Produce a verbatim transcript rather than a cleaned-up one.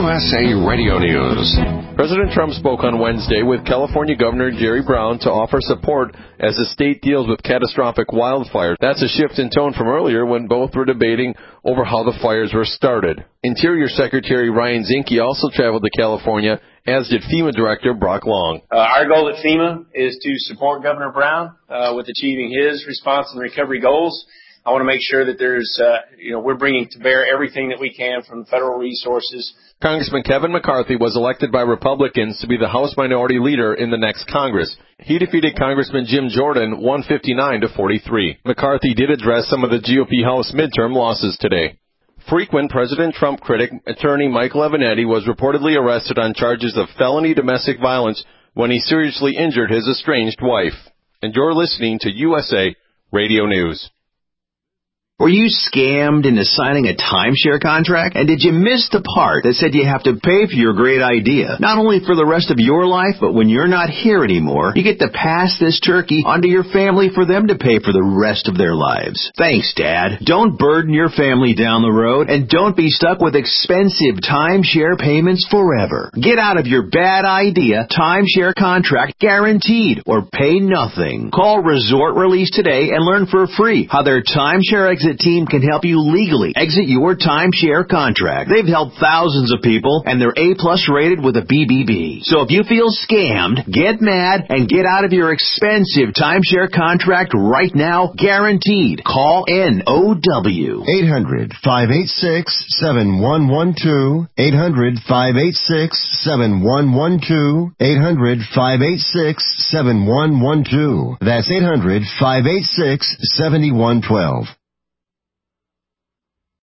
S A Radio News. President Trump spoke on Wednesday with California Governor Jerry Brown to offer support as the state deals with catastrophic wildfires. That's a shift in tone from earlier when both were debating over how the fires were started. Interior Secretary Ryan Zinke also traveled to California, as did FEMA Director Brock Long. Uh, our goal at FEMA is to support Governor Brown uh, with achieving his response and recovery goals. I want to make sure that there's, uh, you know, we're bringing to bear everything that we can from federal resources. Congressman Kevin McCarthy was elected by Republicans to be the House Minority Leader in the next Congress. He defeated Congressman Jim Jordan one fifty-nine to forty-three. McCarthy did address some of the G O P House midterm losses today. Frequent President Trump critic, attorney Michael Avenatti, was reportedly arrested on charges of felony domestic violence when he seriously injured his estranged wife. And you're listening to U S A Radio News. Were you scammed into signing a timeshare contract? And did you miss the part that said you have to pay for your great idea? Not only for the rest of your life, but when you're not here anymore, you get to pass this turkey onto your family for them to pay for the rest of their lives. Thanks, Dad. Don't burden your family down the road, and don't be stuck with expensive timeshare payments forever. Get out of your bad idea timeshare contract guaranteed, or pay nothing. Call Resort Release today and learn for free how their timeshare exit team can help you legally exit your timeshare contract. They've helped thousands of people, and they're A-plus rated with a B B B. So if you feel scammed, get mad and get out of your expensive timeshare contract right now, guaranteed. Call N O W. eight hundred, five eight six, seven one one two. eight hundred, five eight six, seven one one two. eight hundred, five eight six, seven one one two. That's eight hundred, five eight six, seven one one two.